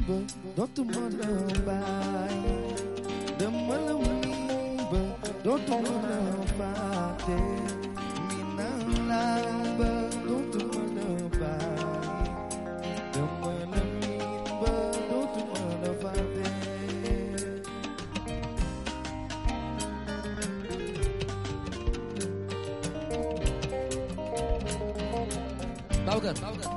ba dootuma la bàyyi dama la miin ba dootuma la fàtte miin naa la ba dootuma la bàyyi dama la miin ba dootuma la fàtte. Babacar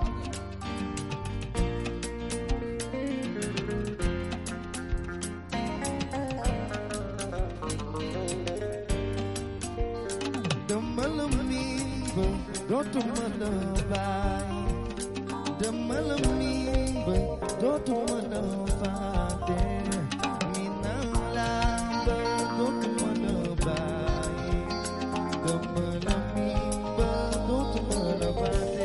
dama la miin ba dootuma la bàyyi dama la miin ba dootuma la fàtte miin naa la ba dootuma la bàyyi dama la miin ba dootuma la fàtte.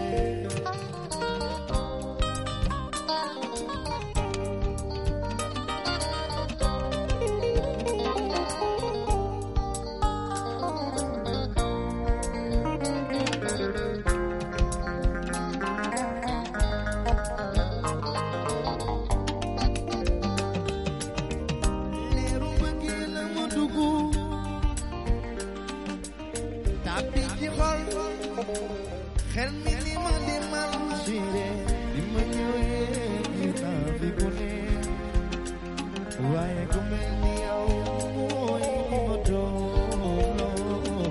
xel mi li ma di mal sire li ma ñëwee gis naa fi ku ne waaye ku mel ni yow mooy li ma doon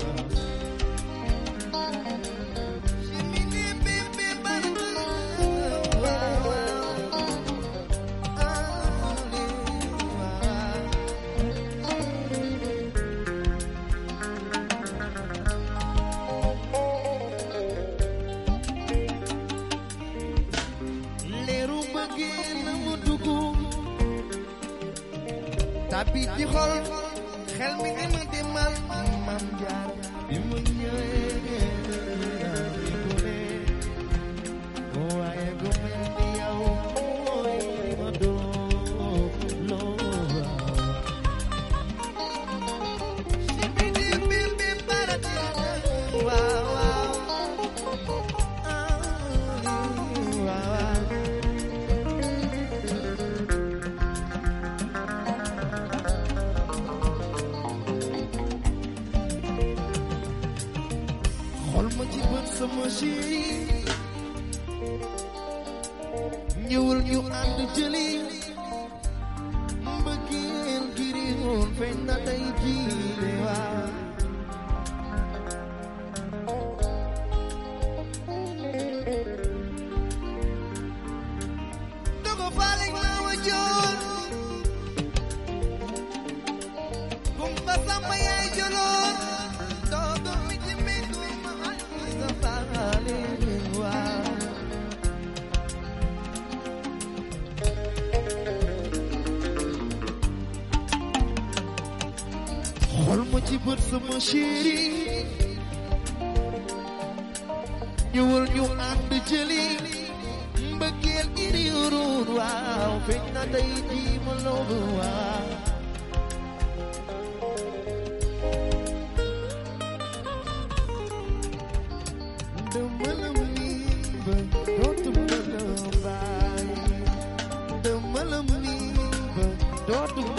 si mi ni bébé barka tapi ci xol xel mi ni ma di mal mam jaar bi ma ñëwee ku ne waaye ku mel ni yow mooy li ma doon si mi di bébé barati waaw waaw xool ma ci bët sama chéri ñëwal ñu ànd jëli mbëggeel gi réeroon feeñ na tey jii de waa dogo faale naa wa joor kumba samba yaay joloor dogo mi ci mbégu xool ma ci bët sama chéri ñëwal ñu ànd jëli mbëggeel gi réeroon waaw feeñ na tey jii ma loolu waaw dama la miin ba dootuma la bàyyi dama la miin ba dootuma